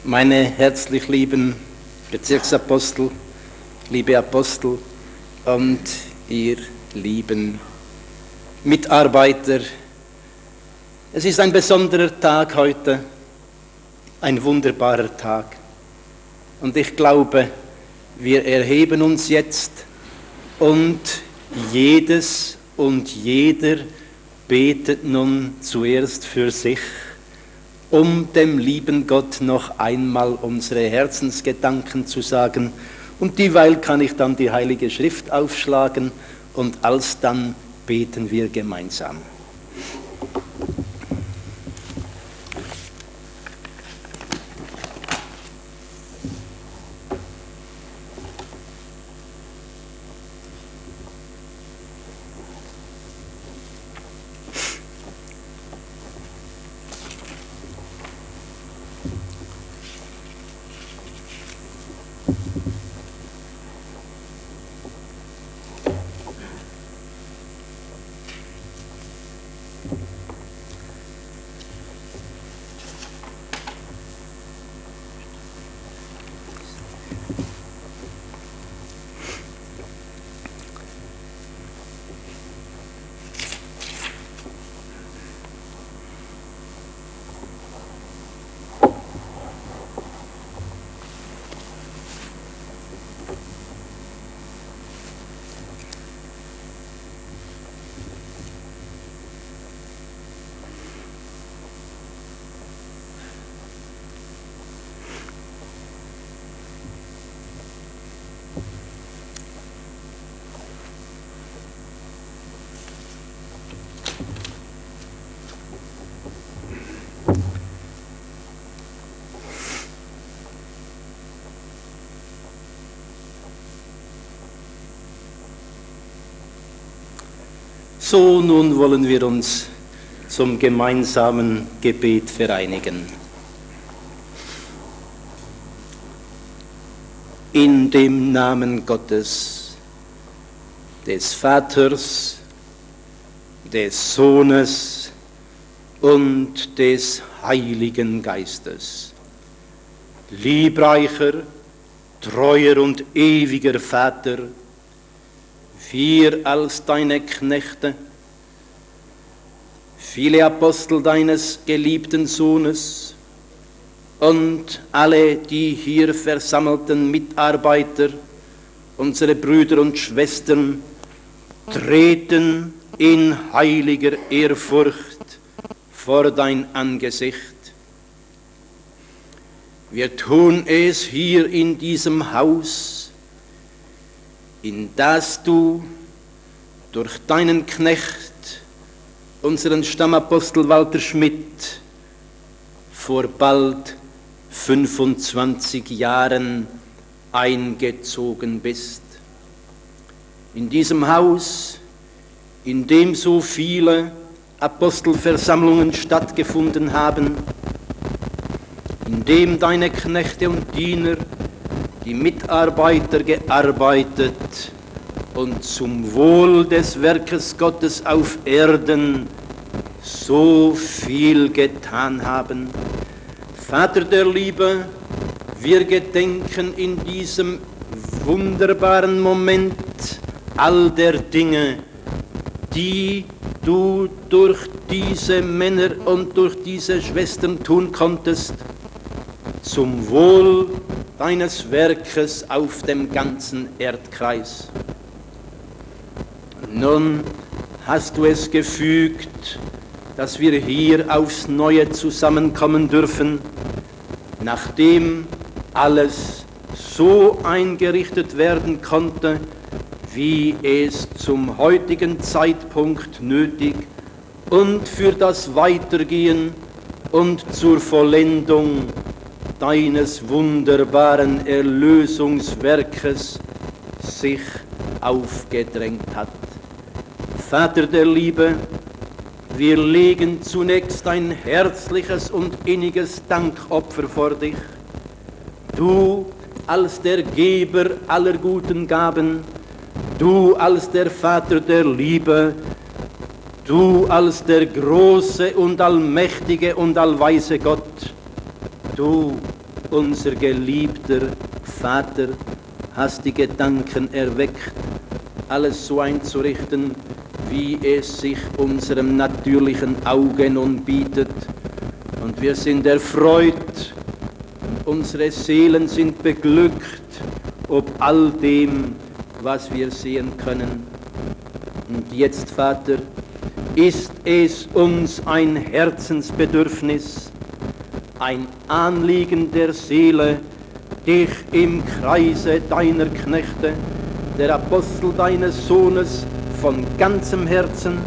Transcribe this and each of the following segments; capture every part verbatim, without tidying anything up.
Meine herzlich lieben Bezirksapostel, liebe Apostel und ihr lieben Mitarbeiter, es ist ein besonderer Tag heute, ein wunderbarer Tag. Und ich glaube, wir erheben uns jetzt und jedes und jeder betet nun zuerst für sich, um dem lieben Gott noch einmal unsere Herzensgedanken zu sagen. Und dieweil kann ich dann die Heilige Schrift aufschlagen und alsdann beten wir gemeinsam. So, nun wollen wir uns zum gemeinsamen Gebet vereinigen. In dem Namen Gottes, des Vaters, des Sohnes und des Heiligen Geistes. Liebreicher, treuer und ewiger Vater, wir als deine Knechte, viele Apostel deines geliebten Sohnes und alle die hier versammelten Mitarbeiter, unsere Brüder und Schwestern, treten in heiliger Ehrfurcht vor dein Angesicht. Wir tun es hier in diesem Haus, in das du durch deinen Knecht, unseren Stammapostel Walter Schmidt, vor bald fünfundzwanzig Jahren eingezogen bist. In diesem Haus, in dem so viele Apostelversammlungen stattgefunden haben, in dem deine Knechte und Diener, die Mitarbeiter gearbeitet und zum Wohl des Werkes Gottes auf Erden so viel getan haben. Vater der Liebe, wir gedenken in diesem wunderbaren Moment all der Dinge, die du durch diese Männer und durch diese Schwestern tun konntest, zum Wohl deines Werkes auf dem ganzen Erdkreis. Nun hast du es gefügt, dass wir hier aufs Neue zusammenkommen dürfen, nachdem alles so eingerichtet werden konnte, wie es zum heutigen Zeitpunkt nötig und für das Weitergehen und zur Vollendung deines wunderbaren Erlösungswerkes sich aufgedrängt hat. Vater der Liebe, wir legen zunächst ein herzliches und inniges Dankopfer vor dich. Du als der Geber aller guten Gaben, du als der Vater der Liebe, du als der große und allmächtige und allweise Gott, du unser geliebter Vater, hast die Gedanken erweckt, alles so einzurichten, wie es sich unserem natürlichen Auge nun bietet. Und wir sind erfreut, unsere Seelen sind beglückt, ob all dem, was wir sehen können. Und jetzt, Vater, ist es uns ein Herzensbedürfnis, ein Anliegen der Seele, dich im Kreise deiner Knechte, der Apostel deines Sohnes, von ganzem Herzen,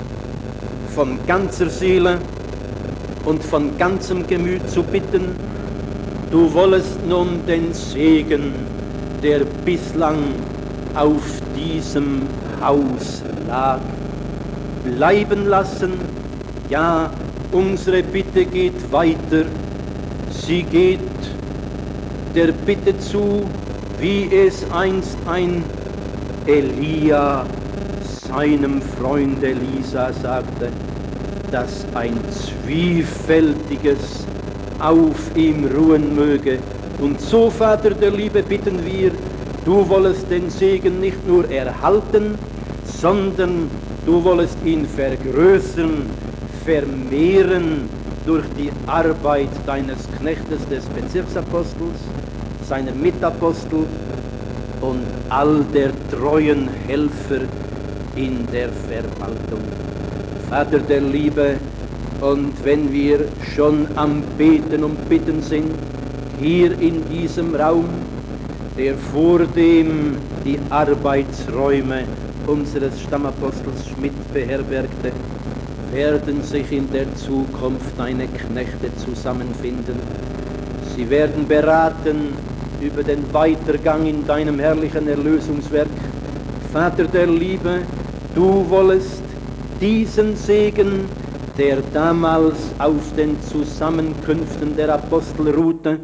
von ganzer Seele und von ganzem Gemüt zu bitten, du wollest nun den Segen, der bislang auf diesem Haus lag, bleiben lassen. Ja, unsere Bitte geht weiter. Sie geht der Bitte zu, wie es einst ein Elia seinem Freund Elisa sagte, dass ein Zwiefältiges auf ihm ruhen möge. Und so, Vater der Liebe, bitten wir, du wollest den Segen nicht nur erhalten, sondern du wollest ihn vergrößern, vermehren durch die Arbeit deines Knechtes, des Bezirksapostels, seiner Mitapostel und all der treuen Helfer in der Verwaltung. Vater der Liebe, und wenn wir schon am Beten und Bitten sind, hier in diesem Raum, der vor dem die Arbeitsräume unseres Stammapostels Schmidt beherbergte, werden sich in der Zukunft deine Knechte zusammenfinden. Sie werden beraten über den Weitergang in deinem herrlichen Erlösungswerk. Vater der Liebe, du wollest diesen Segen, der damals auf den Zusammenkünften der Apostel ruhte,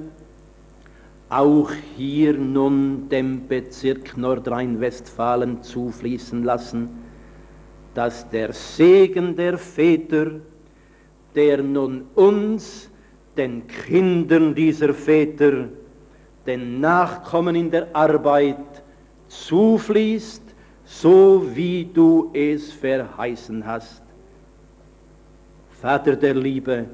auch hier nun dem Bezirk Nordrhein-Westfalen zufließen lassen, dass der Segen der Väter, der nun uns, den Kindern dieser Väter, den Nachkommen in der Arbeit zufließt, so wie du es verheißen hast. Vater der Liebe,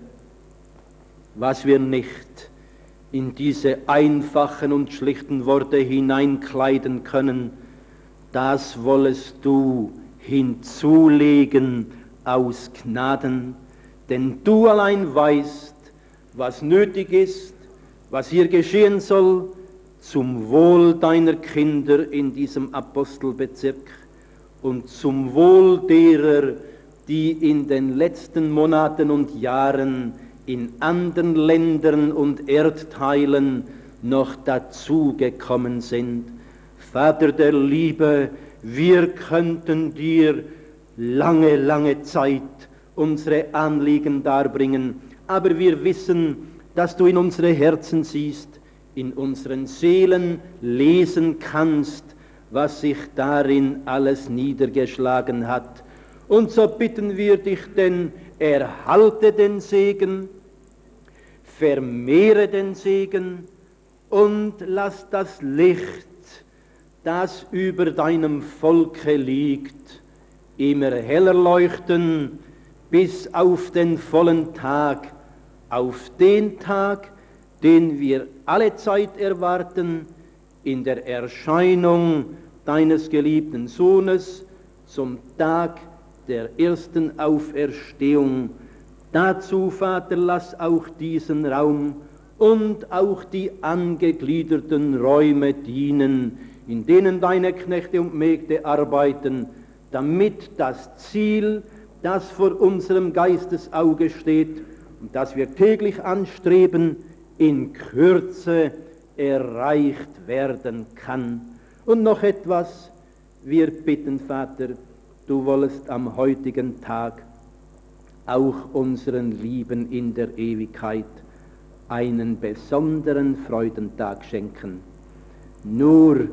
was wir nicht in diese einfachen und schlichten Worte hineinkleiden können, das wollest du hinzulegen aus Gnaden, denn du allein weißt, was nötig ist, was hier geschehen soll, zum Wohl deiner Kinder in diesem Apostelbezirk und zum Wohl derer, die in den letzten Monaten und Jahren in anderen Ländern und Erdteilen noch dazugekommen sind. Vater der Liebe, wir könnten dir lange, lange Zeit unsere Anliegen darbringen, aber wir wissen, dass du in unsere Herzen siehst, in unseren Seelen lesen kannst, was sich darin alles niedergeschlagen hat. Und so bitten wir dich denn, erhalte den Segen, vermehre den Segen und lass das Licht, das über deinem Volke liegt, immer heller leuchten bis auf den vollen Tag, auf den Tag, den wir alle Zeit erwarten, in der Erscheinung deines geliebten Sohnes zum Tag der ersten Auferstehung. Dazu, Vater, lass auch diesen Raum und auch die angegliederten Räume dienen, in denen deine Knechte und Mägde arbeiten, damit das Ziel, das vor unserem Geistesauge steht und das wir täglich anstreben, in Kürze erreicht werden kann. Und noch etwas, wir bitten, Vater, du wollest am heutigen Tag auch unseren Lieben in der Ewigkeit einen besonderen Freudentag schenken. Nur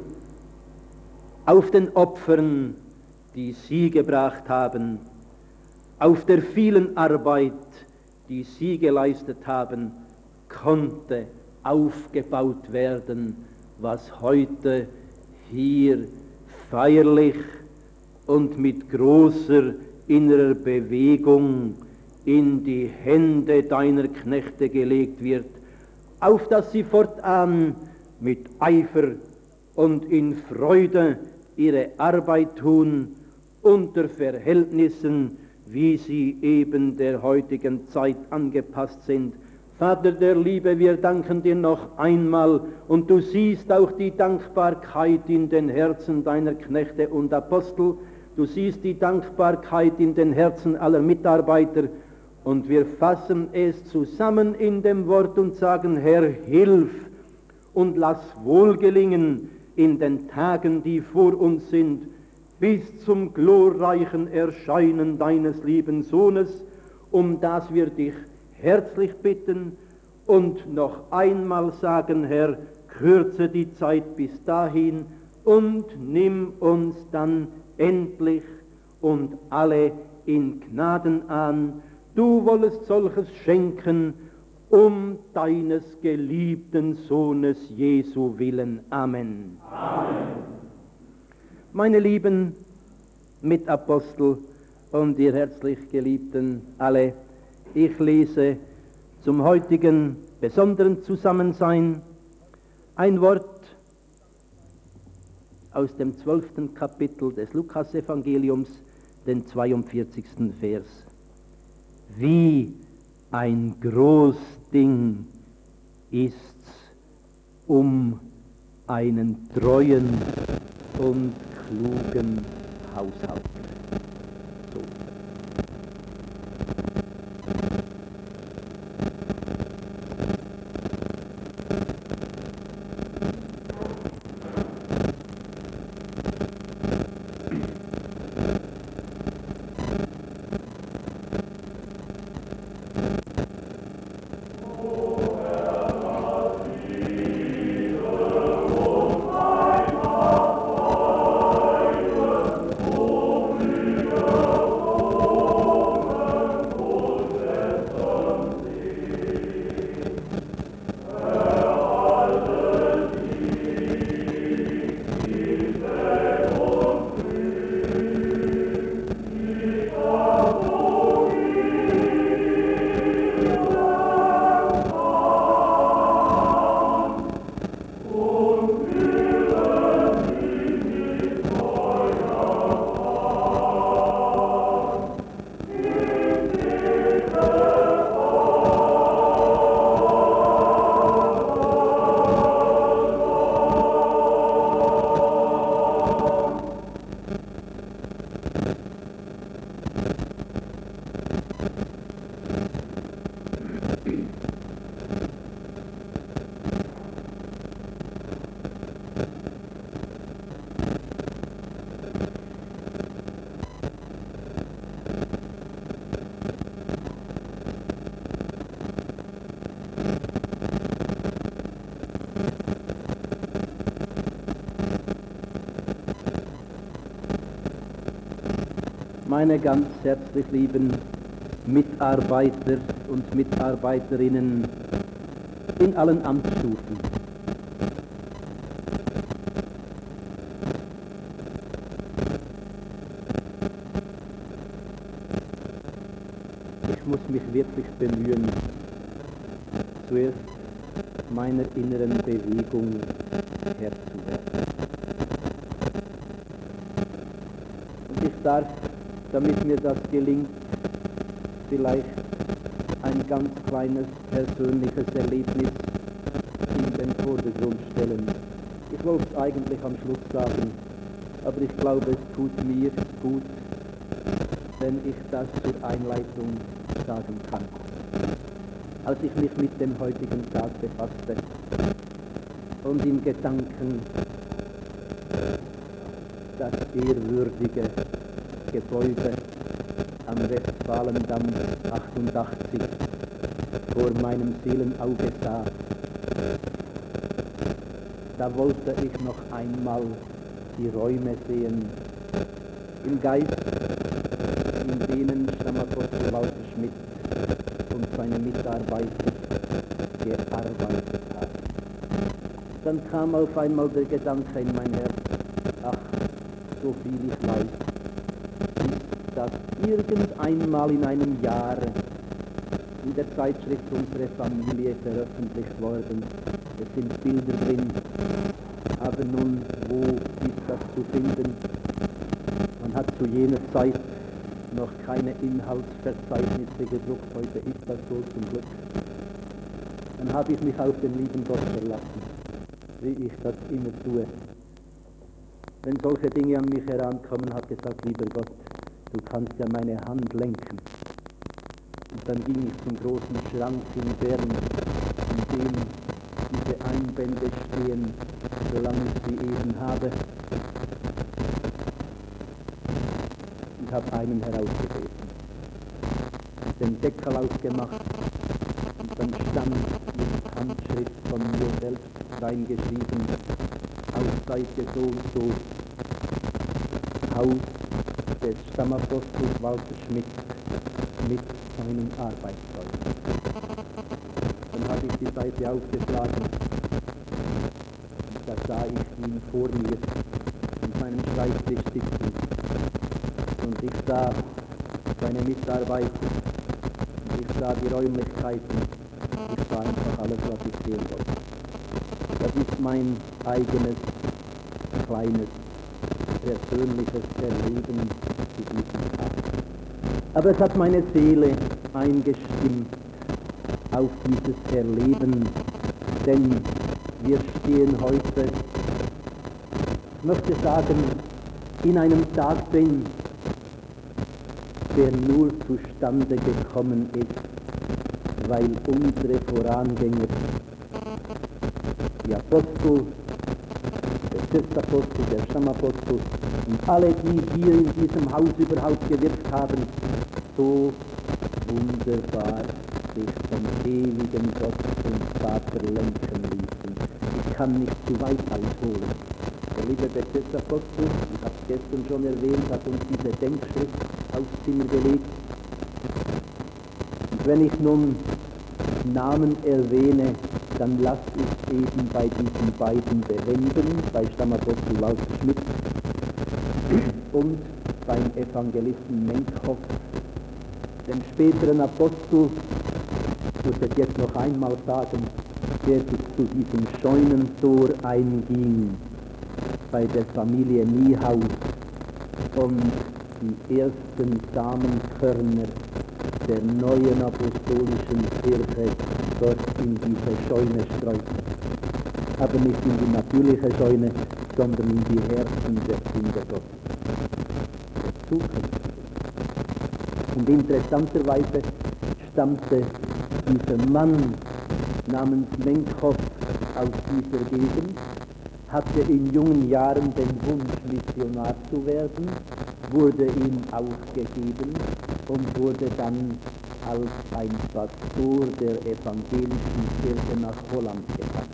auf den Opfern, die sie gebracht haben, auf der vielen Arbeit, die sie geleistet haben, konnte aufgebaut werden, was heute hier feierlich und mit großer innerer Bewegung in die Hände deiner Knechte gelegt wird, auf dass sie fortan mit Eifer und in Freude ihre Arbeit tun, unter Verhältnissen, wie sie eben der heutigen Zeit angepasst sind. Vater der Liebe, wir danken dir noch einmal, und du siehst auch die Dankbarkeit in den Herzen deiner Knechte und Apostel, du siehst die Dankbarkeit in den Herzen aller Mitarbeiter, und wir fassen es zusammen in dem Wort und sagen, Herr, hilf und lass wohlgelingen in den Tagen, die vor uns sind, bis zum glorreichen Erscheinen deines lieben Sohnes, um das wir dich herzlich bitten und noch einmal sagen, Herr, kürze die Zeit bis dahin und nimm uns dann endlich und alle in Gnaden an. Du wollest solches schenken, um deines geliebten Sohnes Jesu willen. Amen. Amen. Meine lieben Mitapostel und ihr herzlich Geliebten alle, ich lese zum heutigen besonderen Zusammensein ein Wort aus dem zwölften Kapitel des Lukasevangeliums, den zweiundvierzigsten Vers. Wie ein groß Ding ist's um einen treuen und klugen Haushalter. So. Meine ganz herzlich lieben Mitarbeiter und Mitarbeiterinnen in allen Amtsstufen. Ich muss mich wirklich bemühen, zuerst meiner inneren Bewegung Herr zu werden. Und ich darf, damit mir das gelingt, vielleicht ein ganz kleines persönliches Erlebnis in den Vordergrund stellen. Ich wollte es eigentlich am Schluss sagen, aber ich glaube, es tut mir gut, wenn ich das zur Einleitung sagen kann. Als ich mich mit dem heutigen Tag befasste und in Gedanken das ehrwürdige Gebäude am Westfalendamm achtundachtzig vor meinem Seelenauge sah, da wollte ich noch einmal die Räume sehen, im Geist, in denen Stammapostel Walter Schmidt und seine Mitarbeiter gearbeitet haben. dann kam auf einmal der Gedanke in mein Herz, ach, so viel ich weiß, ist das irgendeinmal in einem Jahr in der Zeitschrift Unsere Familie veröffentlicht worden. Es sind Bilder drin, aber nun, wo ist das zu finden? Man hat zu jener Zeit noch keine Inhaltsverzeichnisse gedruckt, heute ist das so zum Glück. Dann habe ich mich auf den lieben Gott verlassen, wie ich das immer tue. Wenn solche Dinge an mich herankommen, habe ich gesagt, lieber Gott, du kannst ja meine Hand lenken. Und dann ging ich zum großen Schrank in Bern, in dem diese Einbände stehen, solange ich sie eben habe. Ich habe einen herausgelesen, den Deckel aufgemacht und dann stand mit Handschrift von mir selbst reingeschrieben, auf Seite so und so, Haus des Stammapostels Walter Schmidt mit seinem Arbeitszeugnis. Dann habe ich die Seite aufgeschlagen und da sah ich ihn vor mir an seinem Schreibtisch sitzen und ich sah seine Mitarbeiter und ich sah die Räumlichkeiten, ich sah einfach alles, was ich sehen wollte. Das ist mein eigenes, kleines, persönliches Erleben zu diesem Tag. Aber es hat meine Seele eingestimmt auf dieses Erleben, denn wir stehen heute, ich möchte sagen, in einem Tag drin, der nur zustande gekommen ist, weil unsere Vorangänger, die Apostel, der Stiftsapostel, der Stammapostel und alle, die hier in diesem Haus überhaupt gewirkt haben, so wunderbar sich vom ewigen Gott und Vater lenken ließen. Ich kann nicht zu weit ausholen. Der liebe Stiftsapostel, ich habe es gestern schon erwähnt, hat uns diese Denkschrift aufs Zimmer gelegt. Und wenn ich nun Namen erwähne, dann lasse ich eben bei diesen beiden bewenden, bei Stammapostel Walter Schmidt und beim Evangelisten Menkhoff, dem späteren Apostel, ich muss es jetzt noch einmal sagen, der sich zu diesem Scheunentor einging bei der Familie Niehaus und die ersten Samenkörner der neuen apostolischen Kirche dort in diese Scheune streute. Aber nicht in die natürliche Scheune, sondern in die Herzen der Kinder Gottes. Der Zukunft. Und interessanterweise stammte dieser Mann namens Menkhoff aus dieser Gegend, hatte in jungen Jahren den Wunsch, Missionar zu werden, wurde ihm aufgegeben und wurde dann als ein Pastor der evangelischen Kirche nach Holland gebracht.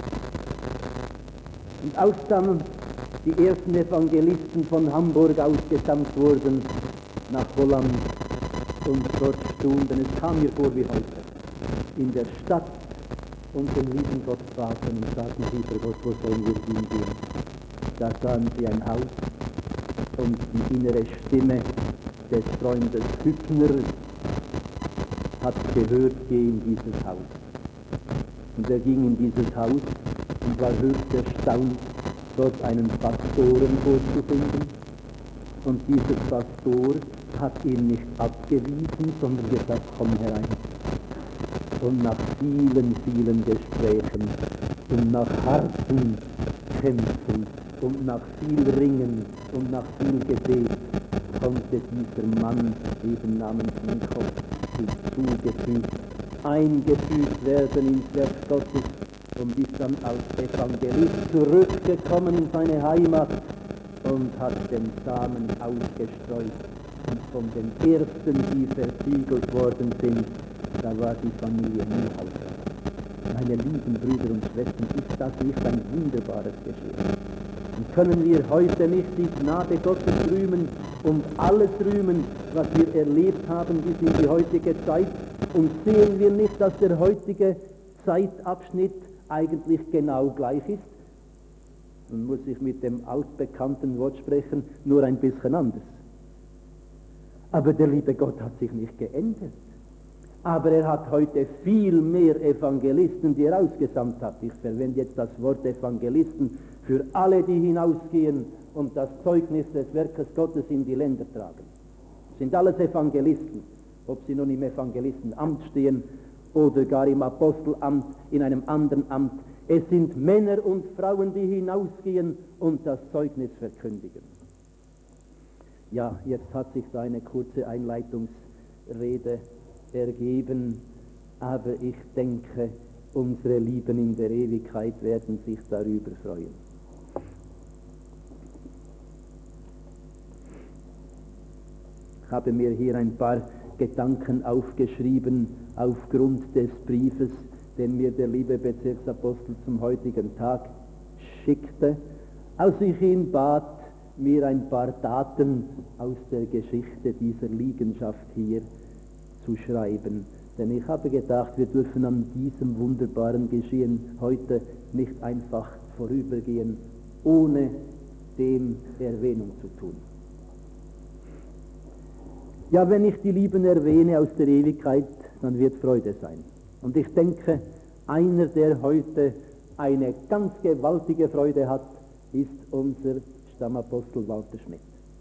Und als dann die ersten Evangelisten von Hamburg ausgesandt wurden nach Holland und dort stunden, es kam mir vor wie heute, in der Stadt und den lieben Gott fragten und sagten, lieber Gott, wo sollen wir hingehen? Da sahen sie ein Haus und die innere Stimme des Freundes Hübner hat gehört, geh in dieses Haus. Und er ging in dieses Haus und war höchst erstaunt, dort einen Pastoren vorzufinden. Und dieser Pastor hat ihn nicht abgewiesen, sondern gesagt, komm herein. Und nach vielen, vielen Gesprächen und nach harten Kämpfen und nach viel Ringen und nach viel Gebet konnte dieser Mann, eben namens Menkhoff, hinzugefügt, eingefügt werden ins Werk Gottes und ist dann als Evangelist zurückgekommen in seine Heimat und hat den Samen ausgestreut. Und von den ersten, die versiegelt worden sind, da war die Familie Niehaus. Meine lieben Brüder und Schwestern, ist das nicht ein wunderbares Geschehen? Und können wir heute nicht die Gnade Gottes rühmen und alles rühmen, was wir erlebt haben bis in die heutige Zeit? Und sehen wir nicht, dass der heutige Zeitabschnitt eigentlich genau gleich ist. Nun muss ich mit dem altbekannten Wort sprechen, nur ein bisschen anders. Aber der liebe Gott hat sich nicht geändert. Aber er hat heute viel mehr Evangelisten, die er ausgesandt hat. Ich verwende jetzt das Wort Evangelisten für alle, die hinausgehen und das Zeugnis des Werkes Gottes in die Länder tragen. Das sind alles Evangelisten, ob sie nun im Evangelistenamt stehen oder gar im Apostelamt, in einem anderen Amt. Es sind Männer und Frauen, die hinausgehen und das Zeugnis verkündigen. Ja, jetzt hat sich da eine kurze Einleitungsrede ergeben, aber ich denke, unsere Lieben in der Ewigkeit werden sich darüber freuen. Ich habe mir hier ein paar Gedanken aufgeschrieben aufgrund des Briefes, den mir der liebe Bezirksapostel zum heutigen Tag schickte, als ich ihn bat, mir ein paar Daten aus der Geschichte dieser Liegenschaft hier zu schreiben. Denn ich habe gedacht, wir dürfen an diesem wunderbaren Geschehen heute nicht einfach vorübergehen, ohne dem Erwähnung zu tun. Ja, wenn ich die Lieben erwähne aus der Ewigkeit, dann wird Freude sein. Und ich denke, einer, der heute eine ganz gewaltige Freude hat, ist unser Stammapostel Walter Schmidt.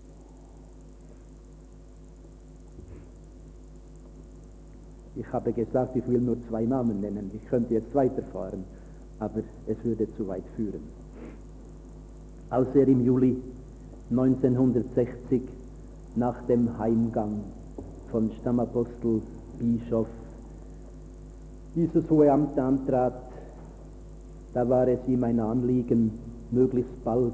Ich habe gesagt, ich will nur zwei Namen nennen. Ich könnte jetzt weiterfahren, aber es würde zu weit führen. Als er im Juli neunzehnhundertsechzig nach dem Heimgang von Stammapostel Bischof dieses hohe Amt antrat, da war es ihm ein Anliegen, möglichst bald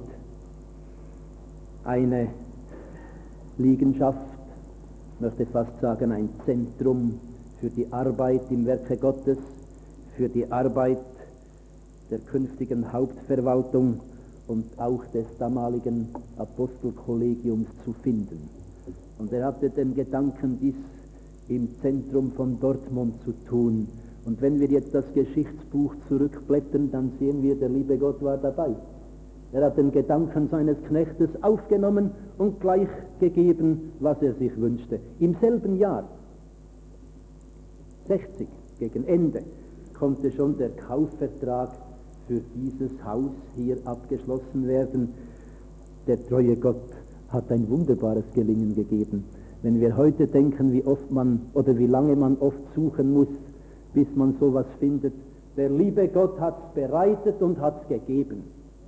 eine Liegenschaft, ich möchte fast sagen ein Zentrum für die Arbeit im Werke Gottes, für die Arbeit der künftigen Hauptverwaltung und auch des damaligen Apostelkollegiums zu finden. Und er hatte den Gedanken, dies im Zentrum von Dortmund zu tun. Und wenn wir jetzt das Geschichtsbuch zurückblättern, dann sehen wir, der liebe Gott war dabei. Er hat den Gedanken seines Knechtes aufgenommen und gleich gegeben, was er sich wünschte. Im selben Jahr, sechzig, gegen Ende, konnte schon der Kaufvertrag für dieses Haus hier abgeschlossen werden. Der treue Gott hat ein wunderbares Gelingen gegeben. Wenn wir heute denken, wie oft man oder wie lange man oft suchen muss, bis man sowas findet, der liebe Gott hat es bereitet und hat es gegeben.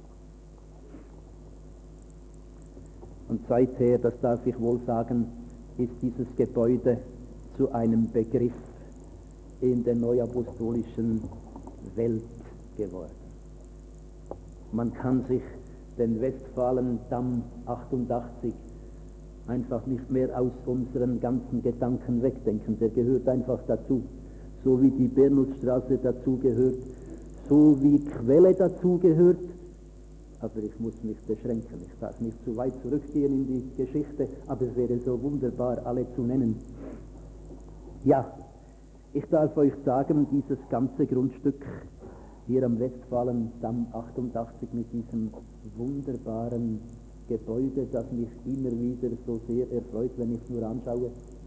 Und seither, das darf ich wohl sagen, ist dieses Gebäude zu einem Begriff in der neuapostolischen Welt geworden. Man kann sich den Westfalendamm achtundachtzig einfach nicht mehr aus unseren ganzen Gedanken wegdenken. Der gehört einfach dazu. So wie die Bernusstraße dazugehört, so wie Quelle dazugehört. Aber ich muss mich beschränken. Ich darf nicht zu weit zurückgehen in die Geschichte, aber es wäre so wunderbar, alle zu nennen. Ja, ich darf euch sagen, dieses ganze Grundstück hier am Westfalendamm achtundachtzig mit diesem wunderbaren Gebäude, das mich immer wieder so sehr erfreut, wenn ich es nur anschaue.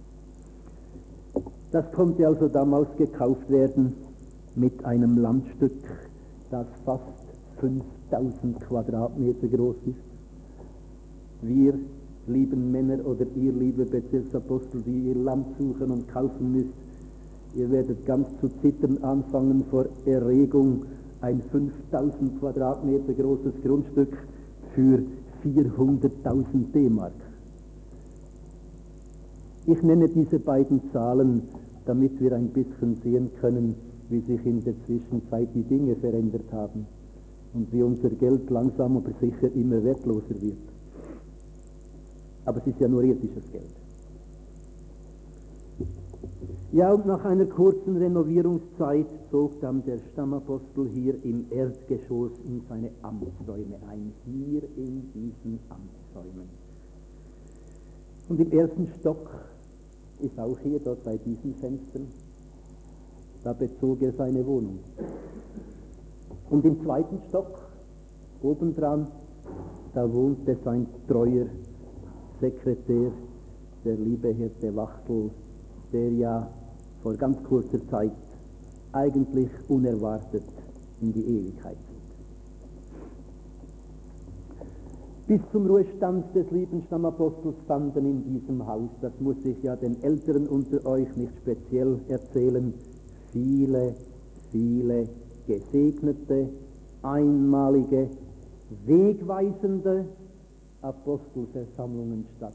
Das konnte also damals gekauft werden mit einem Landstück, das fast fünftausend Quadratmeter groß ist. Wir, lieben Männer oder ihr, liebe Bezirksapostel, die ihr Land suchen und kaufen müsst, ihr werdet ganz zu zittern anfangen vor Erregung, ein fünftausend Quadratmeter großes Grundstück für vierhunderttausend D-Mark. Ich nenne diese beiden Zahlen, damit wir ein bisschen sehen können, wie sich in der Zwischenzeit die Dinge verändert haben und wie unser Geld langsam aber sicher immer wertloser wird. Aber es ist ja nur irdisches Geld. Ja, und nach einer kurzen Renovierungszeit zog dann der Stammapostel hier im Erdgeschoss in seine Amtsräume ein, hier in diesen Amtsräumen. Und im ersten Stock ist auch hier, dort bei diesen Fenstern, da bezog er seine Wohnung. Und im zweiten Stock, obendran, da wohnte sein treuer Sekretär, der liebe Hirte Wachtel, der ja vor ganz kurzer Zeit eigentlich unerwartet in die Ewigkeit zog. Bis zum Ruhestand des lieben Stammapostels fanden in diesem Haus, das muss ich ja den Älteren unter euch nicht speziell erzählen, viele, viele gesegnete, einmalige, wegweisende Apostelversammlungen statt.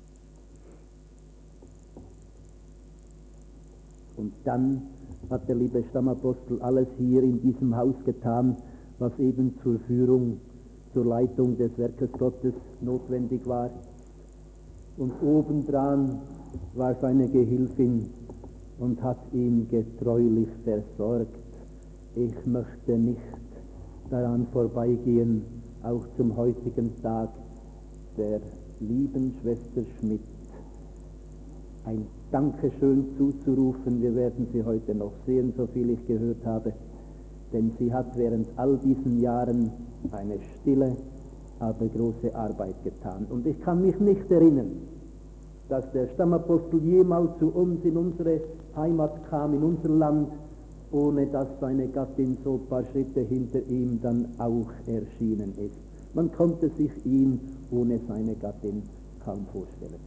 Und dann hat der liebe Stammapostel alles hier in diesem Haus getan, was eben zur Führung, zur Leitung des Werkes Gottes notwendig war. Und obendran war seine Gehilfin und hat ihn getreulich versorgt. Ich möchte nicht daran vorbeigehen, auch zum heutigen Tag der lieben Schwester Schmidt ein Dankeschön zuzurufen. Wir werden sie heute noch sehen, so viel ich gehört habe, denn sie hat während all diesen Jahren eine stille, aber große Arbeit getan. Und ich kann mich nicht erinnern, dass der Stammapostel jemals zu uns in unsere Heimat kam, in unser Land, ohne dass seine Gattin so ein paar Schritte hinter ihm dann auch erschienen ist. Man konnte sich ihn ohne seine Gattin kaum vorstellen.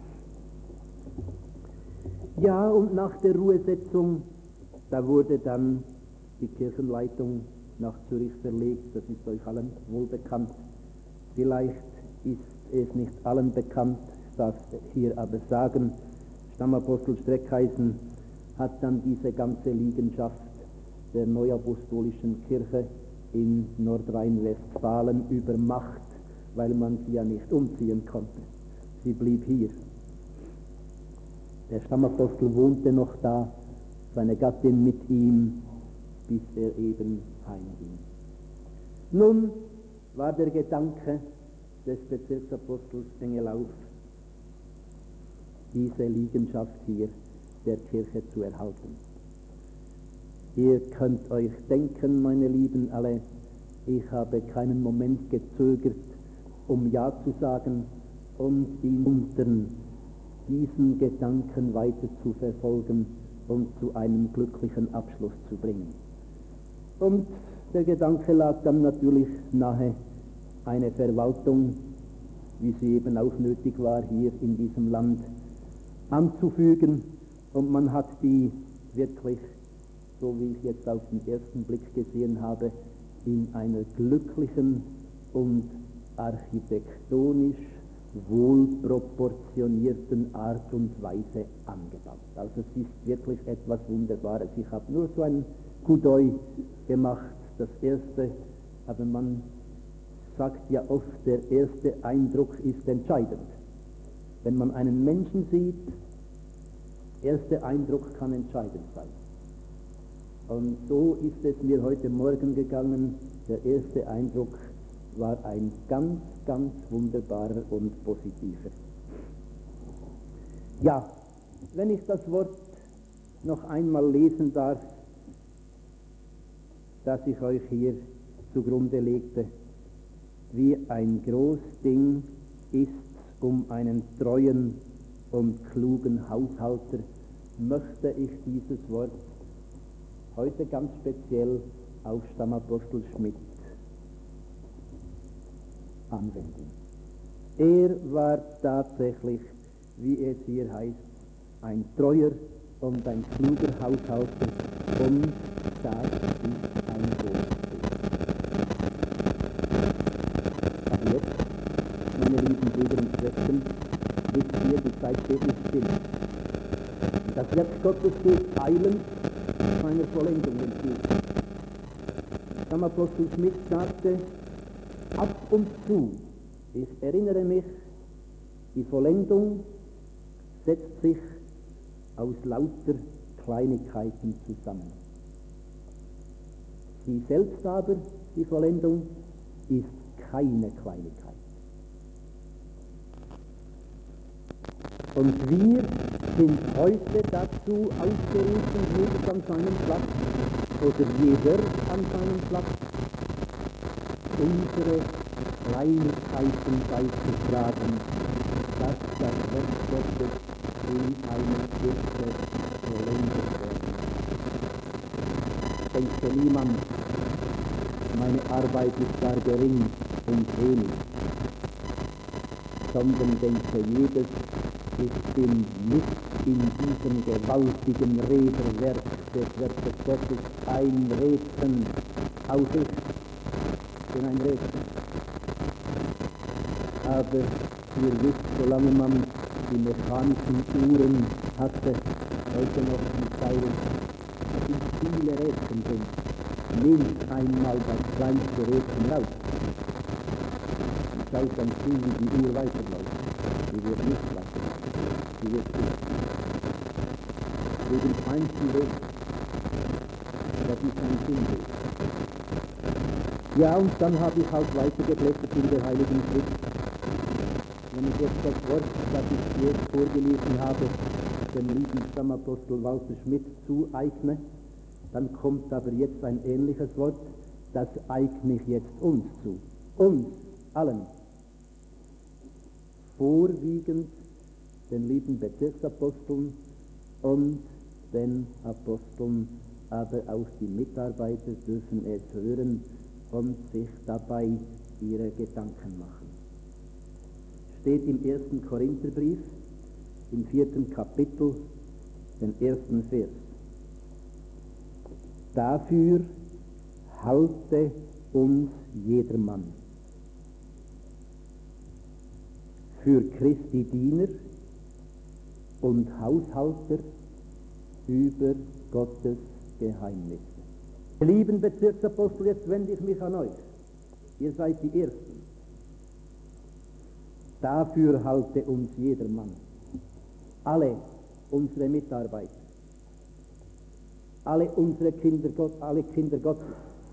Ja, und nach der Ruhesetzung, da wurde dann die Kirchenleitung nach Zürich verlegt, das ist euch allen wohl bekannt. Vielleicht ist es nicht allen bekannt, ich darf hier aber sagen, Stammapostel Streckeisen hat dann diese ganze Liegenschaft der Neuapostolischen Kirche in Nordrhein-Westfalen übermacht, weil man sie ja nicht umziehen konnte. Sie blieb hier. Der Stammapostel wohnte noch da, seine Gattin mit ihm, bis er eben heimging. Nun war der Gedanke des Bezirksapostels Engelauf, diese Liegenschaft hier der Kirche zu erhalten. Ihr könnt euch denken, meine Lieben alle, ich habe keinen Moment gezögert, um Ja zu sagen und ihn untern diesen Gedanken weiter zu verfolgen und zu einem glücklichen Abschluss zu bringen. Und der Gedanke lag dann natürlich nahe, eine Verwaltung, wie sie eben auch nötig war, hier in diesem Land anzufügen. Und man hat die wirklich, so wie ich jetzt auf den ersten Blick gesehen habe, in einer glücklichen und architektonisch wohlproportionierten Art und Weise angebaut. Also es ist wirklich etwas Wunderbares. Ich habe nur so ein Coup d'œil gemacht, das erste, aber man sagt ja oft, der erste Eindruck ist entscheidend. Wenn man einen Menschen sieht, erster Eindruck kann entscheidend sein. Und so ist es mir heute Morgen gegangen, der erste Eindruck war ein ganz, ganz wunderbarer und positiver. Ja, wenn ich das Wort noch einmal lesen darf, das ich euch hier zugrunde legte, wie ein Großding ist um einen treuen und klugen Haushalter, möchte ich dieses Wort heute ganz speziell auf Stammapostel Schmidt anwenden. Er war tatsächlich, wie es hier heißt, ein treuer und ein kluger Haushalter und das ist ein Großding. Aber jetzt, meine lieben Brüder und Schwestern, wisst ihr, die Zeit steht nicht still. Das Werk Gottes geht eilend seiner Vollendung entgegen. Stammapostel Schmidt sagte, ab und zu, ich erinnere mich, die Vollendung setzt sich aus lauter Kleinigkeiten zusammen. Sie selbst aber, die Vollendung, ist keine Kleinigkeit. Und wir sind heute dazu ausgerufen, jeder an seinem Platz oder jeder an seinem Platz, unsere Kleinigkeiten beizutragen, dass das Wort Gottes in einer Kirche vollendet werden. Denke niemand, meine Arbeit ist gar gering und wenig, sondern denke jedes, ich bin nicht in diesem gewaltigen Räderwerk des Werkes Gottes ein Rädchen, auch ich bin ein Rädchen. Aber ihr wisst, solange man die mechanischen Uhren hatte, heute noch die Teile, die viele Rädchen sind, nehmt einmal das kleinste Rädchen raus und schaut dann zu, wie die Uhr weiterläuft. Sie wird nicht weiterlaufen, sie wird nicht. Wegen kleinsten Rädchen, das ist ein Sinnbild. Ja, und dann habe ich halt weitergeblättert in der Heiligen Schrift. Wenn ich jetzt das Wort, das ich jetzt vorgelesen habe, dem lieben Stammapostel Walter Schmidt zueigne, dann kommt aber jetzt ein ähnliches Wort, das eigne ich jetzt uns zu. Uns, allen. Vorwiegend den lieben Bezirksaposteln und den Aposteln, aber auch die Mitarbeiter dürfen es hören und sich dabei ihre Gedanken machen. Steht im ersten Korintherbrief, im vierten Kapitel, den ersten Vers. Dafür halte uns jedermann für Christi Diener und Haushalter über Gottes Geheimnisse. Ihr lieben Bezirksapostel, jetzt wende ich mich an euch. Ihr seid die Ersten. Dafür halte uns jedermann. Alle unsere Mitarbeiter, alle unsere Kinder Gott, alle Kinder Gottes,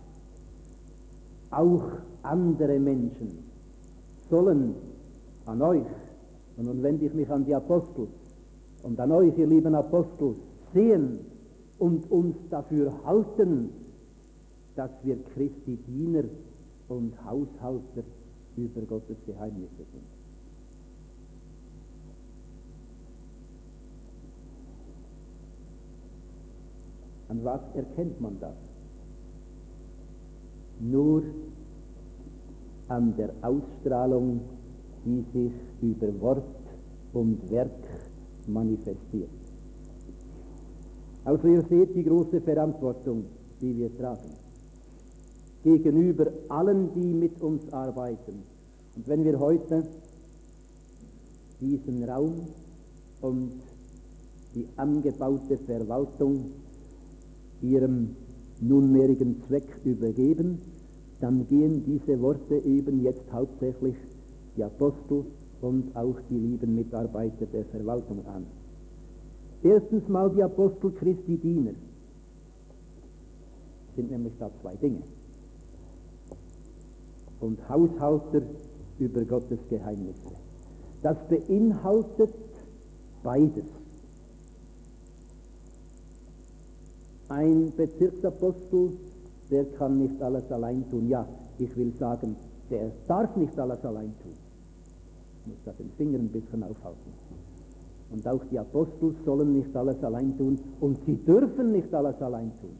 auch andere Menschen sollen an euch, und nun wende ich mich an die Apostel und an euch, ihr lieben Apostel, sehen und uns dafür halten, dass wir Christi Diener und Haushalter über Gottes Geheimnisse sind. An was erkennt man das? Nur an der Ausstrahlung, die sich über Wort und Werk manifestiert. Also ihr seht die große Verantwortung, die wir tragen, gegenüber allen, die mit uns arbeiten. Und wenn wir heute diesen Raum und die angebaute Verwaltung ihrem nunmehrigen Zweck übergeben, dann gehen diese Worte eben jetzt hauptsächlich die Apostel und auch die lieben Mitarbeiter der Verwaltung an. Erstens mal die Apostel Christi Diener. Sind nämlich da zwei Dinge. Und Haushalter über Gottes Geheimnisse. Das beinhaltet beides. Ein Bezirksapostel, der kann nicht alles allein tun. Ja, ich will sagen, der darf nicht alles allein tun. Ich muss da den Finger ein bisschen aufhalten. Und auch die Apostel sollen nicht alles allein tun und sie dürfen nicht alles allein tun.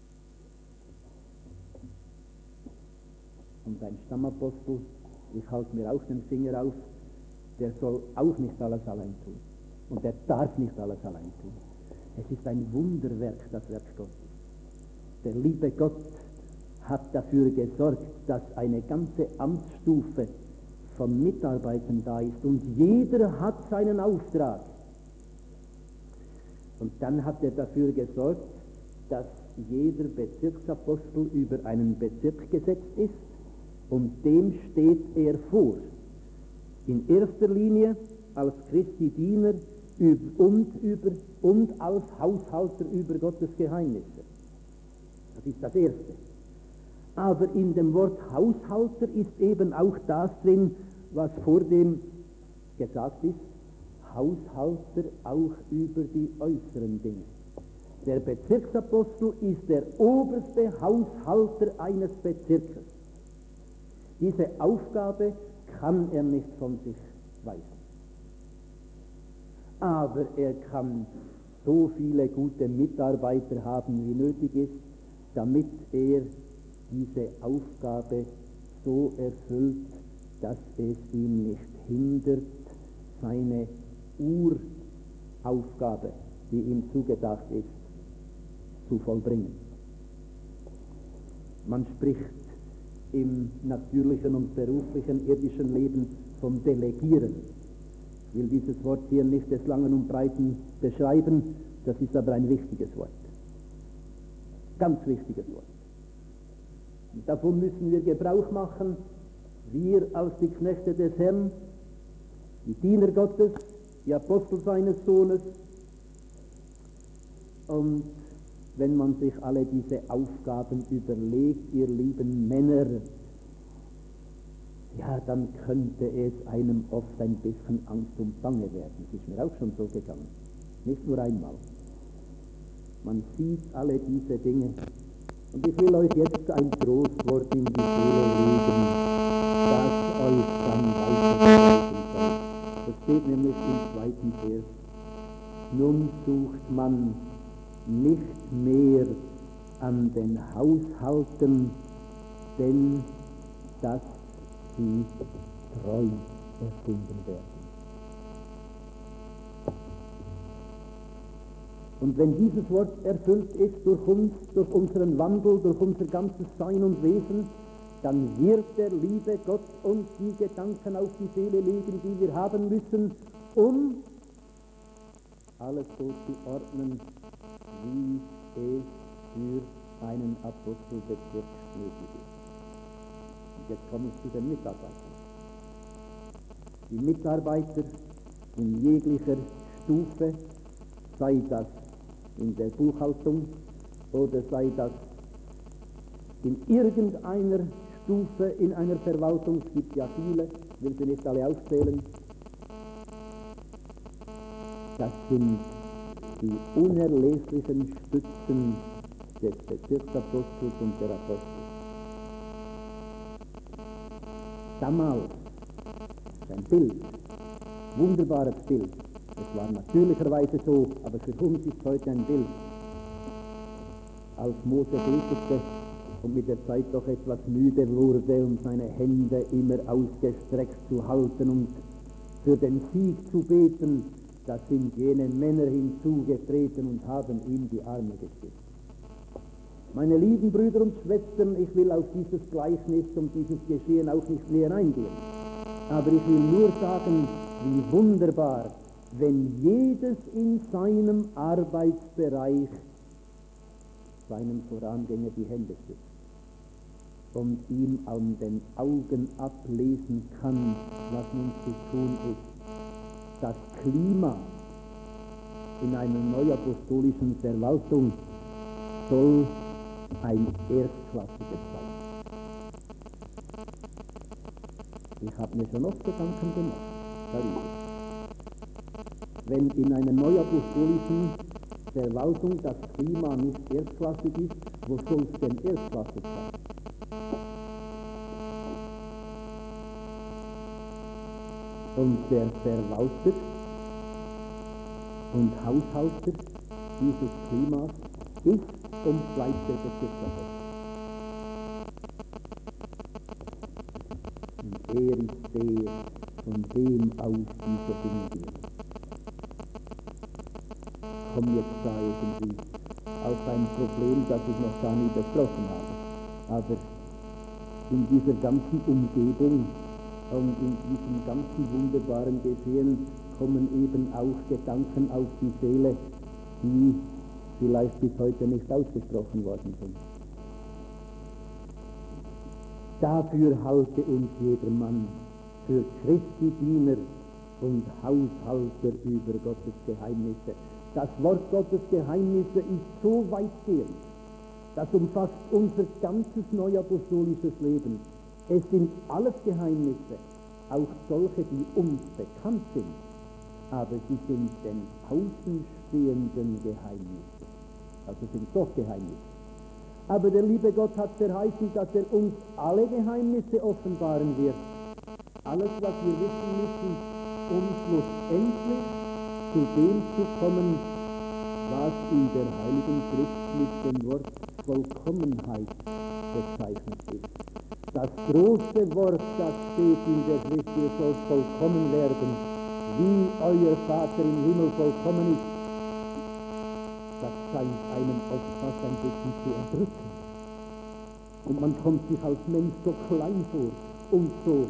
Und ein Stammapostel, ich halte mir auch den Finger auf, der soll auch nicht alles allein tun. Und der darf nicht alles allein tun. Es ist ein Wunderwerk, das Werk Gottes. Der liebe Gott hat dafür gesorgt, dass eine ganze Amtsstufe von Mitarbeitern da ist und jeder hat seinen Auftrag. Und dann hat er dafür gesorgt, dass jeder Bezirksapostel über einen Bezirk gesetzt ist und dem steht er vor. In erster Linie als Christi Diener und, über, und als Haushalter über Gottes Geheimnisse. Das ist das Erste. Aber in dem Wort Haushalter ist eben auch das drin, was vor dem gesagt ist, Haushalter auch über die äußeren Dinge. Der Bezirksapostel ist der oberste Haushalter eines Bezirkes. Diese Aufgabe kann er nicht von sich weisen. Aber er kann so viele gute Mitarbeiter haben, wie nötig ist, damit er diese Aufgabe so erfüllt, dass es ihn nicht hindert, seine Uraufgabe, die ihm zugedacht ist, zu vollbringen. Man spricht im natürlichen und beruflichen irdischen Leben vom Delegieren. Ich will dieses Wort hier nicht des Langen und Breiten beschreiben, das ist aber ein wichtiges Wort. Ganz wichtiges Wort. Und davon müssen wir Gebrauch machen, wir als die Knechte des Herrn, die Diener Gottes, die Apostel seines Sohnes. Und wenn man sich alle diese Aufgaben überlegt, ihr lieben Männer, ja, dann könnte es einem oft ein bisschen Angst und Bange werden. Es ist mir auch schon so gegangen. Nicht nur einmal. Man sieht alle diese Dinge. Und ich will euch jetzt ein Trostwort in die Seele legen, das euch dann weiterhelfen soll. Das steht nämlich im zweiten Vers. Nun sucht man nicht mehr an den Haushalten, denn dass sie treu erfunden werden. Und wenn dieses Wort erfüllt ist durch uns, durch unseren Wandel, durch unser ganzes Sein und Wesen, dann wird der liebe Gott uns die Gedanken auf die Seele legen, die wir haben müssen, um alles so zu ordnen, wie es für einen Apostelbezirk nötig ist. Und jetzt komme ich zu den Mitarbeitern. Die Mitarbeiter in jeglicher Stufe, sei das in der Buchhaltung oder sei das in irgendeiner Stufe in einer Verwaltung, es gibt ja viele, ich will sie nicht alle aufzählen, das sind die unerleslichen Stützen des Bezirksapostels und der Apostel. Damals, ein Bild, wunderbares Bild. Es war natürlicherweise so, aber für uns ist heute ein Bild. Als Mose betete und mit der Zeit doch etwas müde wurde und seine Hände immer ausgestreckt zu halten und für den Sieg zu beten, da sind jene Männer hinzugetreten und haben ihm die Arme gestützt. Meine lieben Brüder und Schwestern, ich will auf dieses Gleichnis und dieses Geschehen auch nicht näher eingehen. Aber ich will nur sagen, wie wunderbar, wenn jedes in seinem Arbeitsbereich seinem Vorangänger die Hände stützt und ihm an den Augen ablesen kann, was nun zu tun ist. Das Klima in einer neuapostolischen Verwaltung soll ein erstklassiges sein. Ich habe mir schon oft Gedanken gemacht darüber. Wenn in einer neuapostolischen Verwaltung das Klima nicht erstklassig ist, wo soll es denn erstklassig sein? Und der Verwalter und Haushalter dieses Klimas ist und bleibt der Bezirksapostel. Und er ist der, von dem aus diese Dinge gehen. Ich komme jetzt da irgendwie auf ein Problem, das ich noch gar nie besprochen habe. Aber in dieser ganzen Umgebung und in diesem ganzen wunderbaren Geschehen kommen eben auch Gedanken auf die Seele, die vielleicht bis heute nicht ausgesprochen worden sind. Dafür halte uns jeder Mann für Christi Diener und Haushalter über Gottes Geheimnisse. Das Wort Gottes Geheimnisse ist so weitgehend, das umfasst unser ganzes neuapostolisches Leben. Es sind alles Geheimnisse, auch solche, die uns bekannt sind, aber sie sind den außenstehenden Geheimnisse. Also sind doch Geheimnisse. Aber der liebe Gott hat verheißen, dass er uns alle Geheimnisse offenbaren wird. Alles, was wir wissen müssen, um schlussendlich zu dem zu kommen, was in der Heiligen Schrift mit dem Wort Vollkommenheit bezeichnet ist. Das große Wort, das steht in der Schrift, ihr sollt vollkommen werden, wie euer Vater im Himmel vollkommen ist. Das scheint einem oft fast ein bisschen zu erdrücken. Und man kommt sich als Mensch so klein vor und so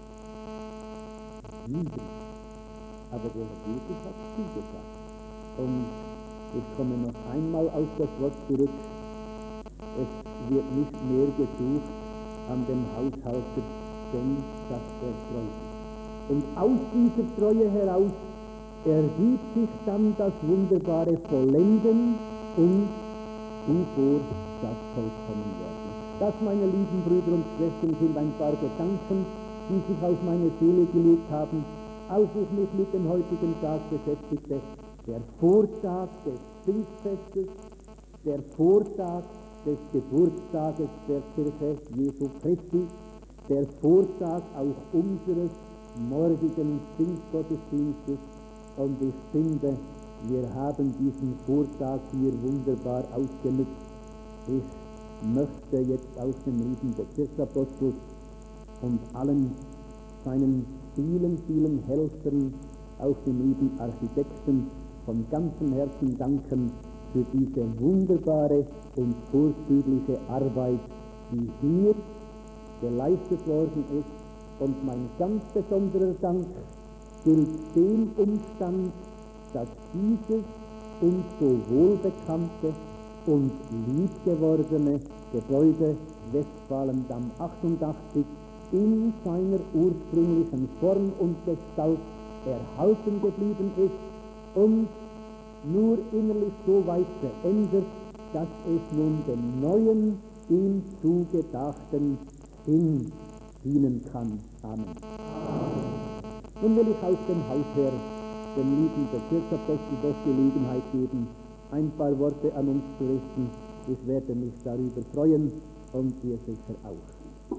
niedrig. Aber der Jesus hat zugesagt. Und ich komme noch einmal auf das Wort zurück. Es wird nicht mehr gesucht an dem Haushalter, denn dass er treu ist. Und aus dieser Treue heraus ergibt sich dann das wunderbare Vollenden und zuvor das Vollkommenwerden. Das, meine lieben Brüder und Schwestern, sind ein paar Gedanken, die sich auf meine Seele gelegt haben, als ich mich mit dem heutigen Tag beschäftigte. Der Vortag des Pfingstfestes, der Vortag des Geburtstages der Kirche Jesu Christi, der Vortag auch unseres morgigen Pfingstgottesdienstes. Und ich finde, wir haben diesen Vortag hier wunderbar ausgenutzt. Ich möchte jetzt auch dem lieben Bezirksapostel und allen seinen vielen, vielen Helfern, auch dem lieben Architekten, von ganzem Herzen danken für diese wunderbare und vorzügliche Arbeit, die hier geleistet worden ist. Und mein ganz besonderer Dank gilt dem Umstand, dass dieses uns so wohlbekannte und liebgewordene Gebäude Westfalendamm achtundachtzig in seiner ursprünglichen Form und Gestalt erhalten geblieben ist und nur innerlich so weit verändert, dass es nun dem neuen, ihm zugedachten Sinn dienen kann. Amen. Nun will ich aus dem Hausherr dem lieben Bezirksapostel doch Gelegenheit geben, ein paar Worte an uns zu richten. Ich werde mich darüber freuen und ihr sicher auch.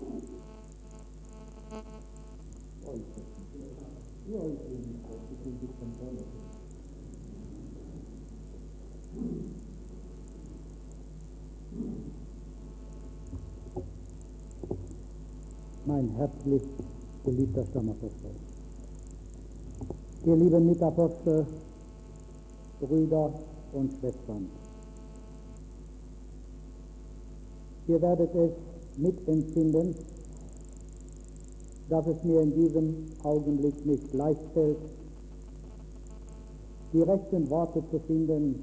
Mein herzlich geliebter Stammapostel, ihr lieben Mitapostel, Brüder und Schwestern, ihr werdet es mitempfinden, dass es mir in diesem Augenblick nicht leicht fällt, die rechten Worte zu finden,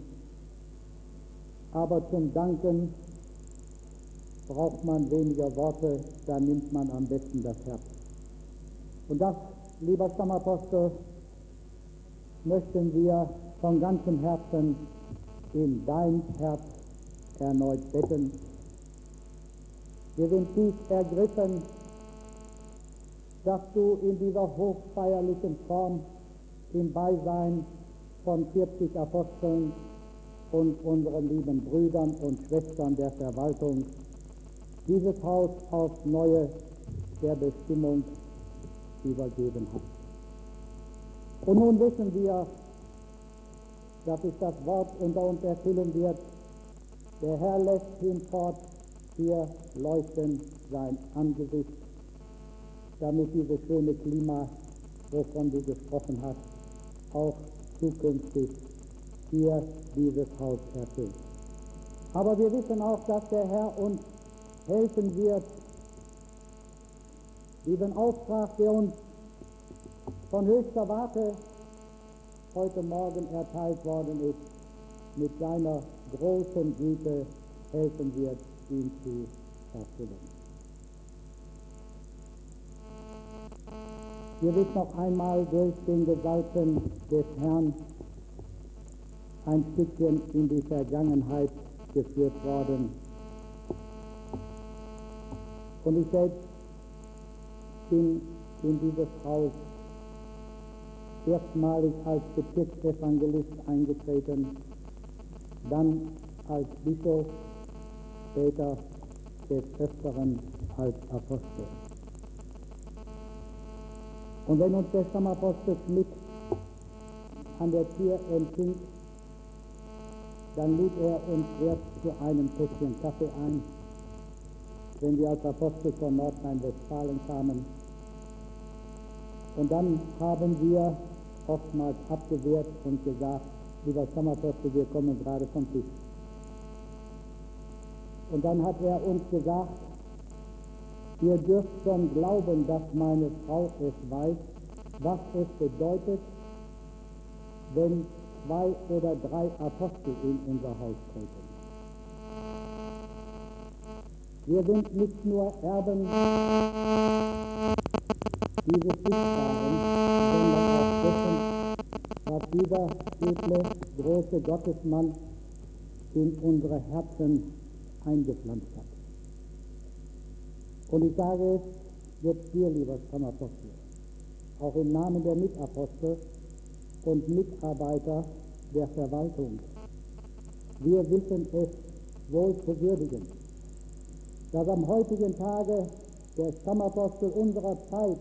aber zum Danken braucht man weniger Worte, da nimmt man am besten das Herz. Und das, lieber Stammapostel, möchten wir von ganzem Herzen in dein Herz erneut bitten. Wir sind tief ergriffen, dass du in dieser hochfeierlichen Form im Beisein von vierzig Aposteln und unseren lieben Brüdern und Schwestern der Verwaltung dieses Haus aufs Neue der Bestimmung übergeben hast. Und nun wissen wir, dass sich das Wort unter uns erfüllen wird. Der Herr lässt hinfort hier leuchten sein Angesicht, damit dieses schöne Klima, wovon du gesprochen hast, auch zukünftig hier dieses Haus erfüllt. Aber wir wissen auch, dass der Herr uns helfen wird, diesen Auftrag, der uns von höchster Warte heute Morgen erteilt worden ist, mit seiner großen Güte helfen wird, ihn zu erfüllen. Wir sind noch einmal durch den Gesalbten des Herrn ein Stückchen in die Vergangenheit geführt worden. Und ich selbst bin in dieses Haus erstmalig als Bezirksevangelist eingetreten, dann als Bischof später des Öfteren als Apostel. Und wenn uns der Stammapostel Schmidt an der Tür empfing, dann lud er uns erst zu einem Tässchen Kaffee ein, wenn wir als Apostel von Nordrhein-Westfalen kamen. Und dann haben wir oftmals abgewehrt und gesagt, lieber Stammapostel, wir kommen gerade vom Tisch. Und dann hat er uns gesagt, ihr dürft schon glauben, dass meine Frau es weiß, was es bedeutet, wenn zwei oder drei Apostel in unser Haus treten. Wir sind nicht nur Erben dieses Sichtbaren, sondern auch dessen, was dieser edle, große Gottesmann in unsere Herzen eingepflanzt hat. Und ich sage es jetzt dir, lieber Stammapostel, auch im Namen der Mitapostel und Mitarbeiter der Verwaltung. Wir wissen es wohl zu würdigen, dass am heutigen Tage der Stammapostel unserer Zeit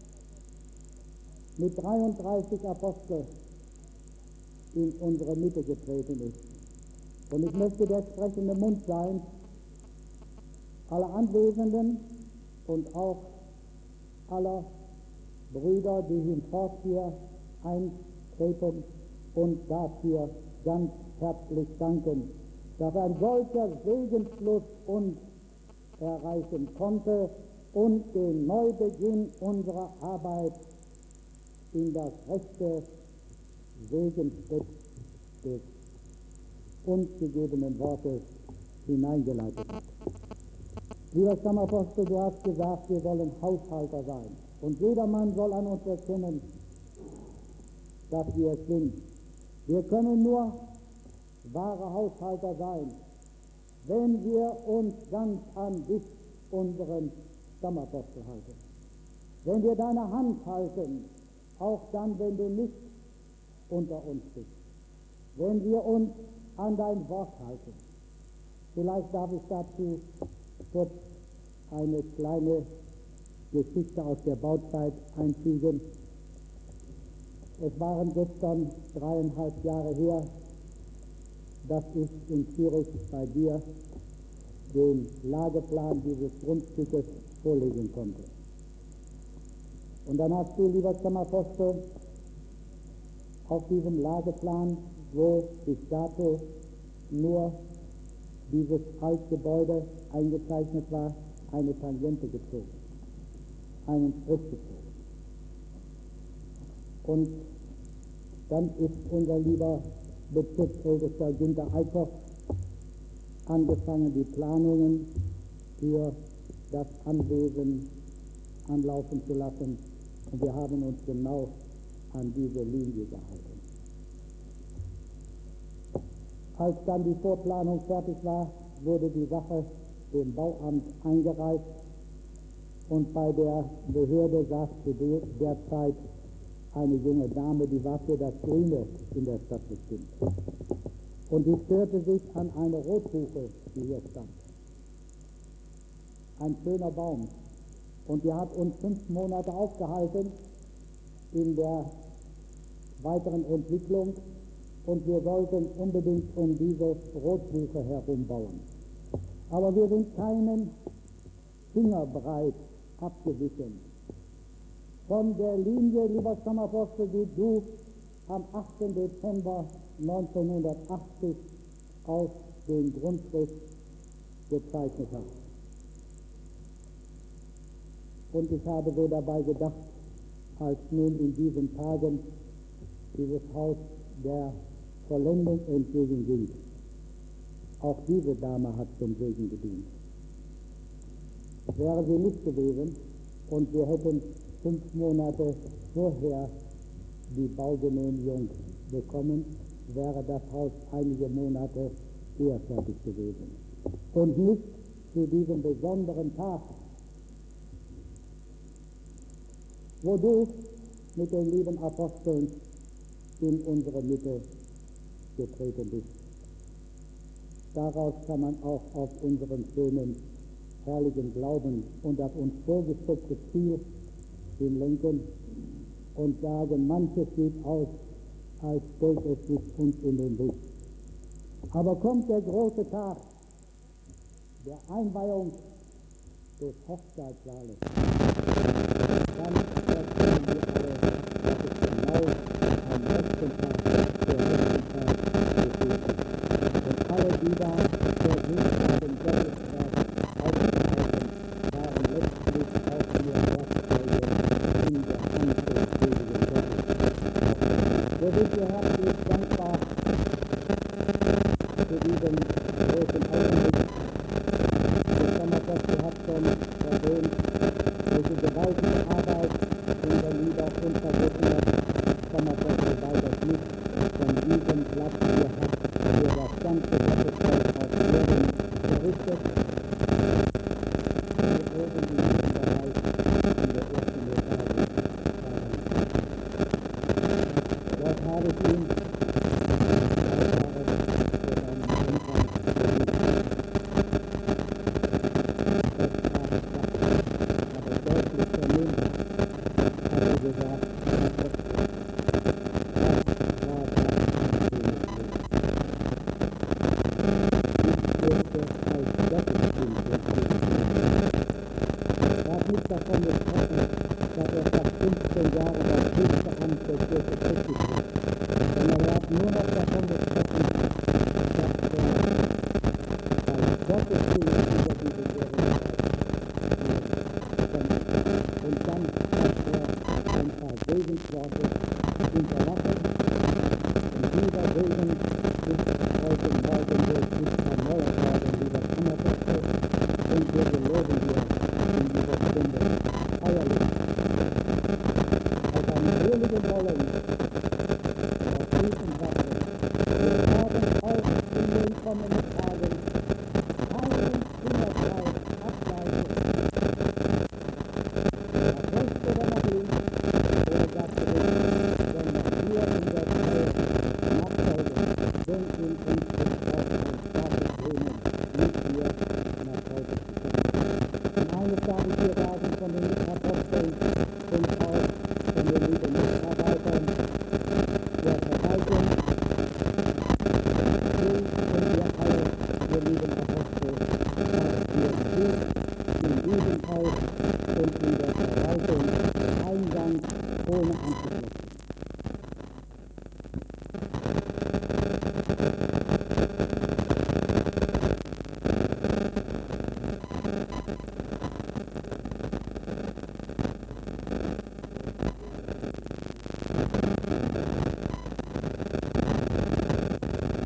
mit dreiunddreißig Aposteln in unsere Mitte getreten ist. Und ich möchte der sprechende Mund sein, aller Anwesenden und auch aller Brüder, die hinfort hier eintreten und dafür ganz herzlich danken, dass ein solcher Segensfluss uns erreichen konnte und den Neubeginn unserer Arbeit in das rechte Segensbett des uns gegebenen Wortes hineingeleitet hat. Lieber Stammapostel, du hast gesagt, wir sollen Haushalter sein. Und jedermann soll an uns erkennen, dass wir es sind. Wir können nur wahre Haushalter sein, wenn wir uns ganz an dich, unseren Stammapostel, halten. Wenn wir deine Hand halten, auch dann, wenn du nicht unter uns bist. Wenn wir uns an dein Wort halten. Vielleicht darf ich dazu kurz eine kleine Geschichte aus der Bauzeit einfügen. Es waren gestern dreieinhalb Jahre her, dass ich in Zürich bei dir den Lageplan dieses Grundstückes vorlegen konnte. Und dann hast du, lieber Stammapostel, auf diesem Lageplan, wo bis dato nur dieses Altgebäude eingezeichnet war, eine Tangente gezogen, einen Strich gezogen. Und dann ist unser lieber Bezirksältester Günter Eickhoff angefangen, die Planungen für das Anwesen anlaufen zu lassen. Und wir haben uns genau an diese Linie gehalten. Als dann die Vorplanung fertig war, wurde die Sache dem Bauamt eingereicht und bei der Behörde saß zu der Zeit eine junge Dame, die war für das Grüne in der Stadt bestimmt. Und die störte sich an eine Rotbuche, die hier stand. Ein schöner Baum. Und die hat uns fünf Monate aufgehalten in der weiteren Entwicklung und wir sollten unbedingt um diese Rotbuche herum bauen. Aber wir sind keinen Fingerbreit abgewichen von der Linie, lieber Stammapostel, die du am achten Dezember neunzehnhundertachtzig auf den Grundriss gezeichnet hast. Und ich habe so dabei gedacht, als nun in diesen Tagen dieses Haus der Vollendung entgegenging. Auch diese Dame hat zum Segen gedient. Wäre sie nicht gewesen und wir hätten fünf Monate vorher die Baugenehmigung bekommen, wäre das Haus einige Monate eher fertig gewesen. Und nicht zu diesem besonderen Tag, wo du mit den lieben Aposteln in unsere Mitte getreten bist. Daraus kann man auch auf unseren schönen, herrlichen Glauben und auf uns vorgestecktes Ziel hinlenken und sagen, manches sieht aus, als stellt es sich uns in den Weg. Aber kommt der große Tag der Einweihung des Hochzeitssaales, dann erkennen wir alle, dass es genau am rechten Tag der rechten Tag geschieht. Und alle, die da versucht haben, Gottesrat aufzuhalten, waren letztlich auch nur Werkzeuge in der Hand des ewigen Gottes. So sind wir herzlich dankbar für diesen großen Augenblick. Der Sommerfest hat schon erwähnt, welche gewaltige Arbeit unser lieber unvergessener Sommerfest weiter nicht von diesem Platz hier hat, für das ganze Gottesvolk auf Erden verrichtet. Wir oben die Menschen bereits in der ersten Dekade waren. Dort habe ich ihn davon gesprochen, dass er fast fünfzehn Jahre das höchste Amt der Kirche tätig ist, sondern er hat nur noch davon gesprochen, dass er als Gottesdienst über diese Erde und dann hat er ein paar Segensworte hinterlassen und dieser Segen ist heute Morgen durch dich erneuert worden, lieber Kammerfeste, und wir geloben dir in dieser Stunde feierlich auf einen heiligen Wollen auf diesem Wasser. Wir haben auch in den kommenden Tagen keinen Fingerpreis ableiten. Nach rechts oder nach links oder gar zurück, sondern nur in der Treue nachfolgen, denn in uns ist auch ein starkes Sehnen, mit dir nach Hause zu kommen. Und eines darf ich dir sagen von den Aposteln und auch von den lieben Mitarbeitern der Verwaltung. Du und ihr alle, ihr lieben Apostel, habt ihr gut in diesem Haus und in der Verwaltung Eingang ohne Anspruch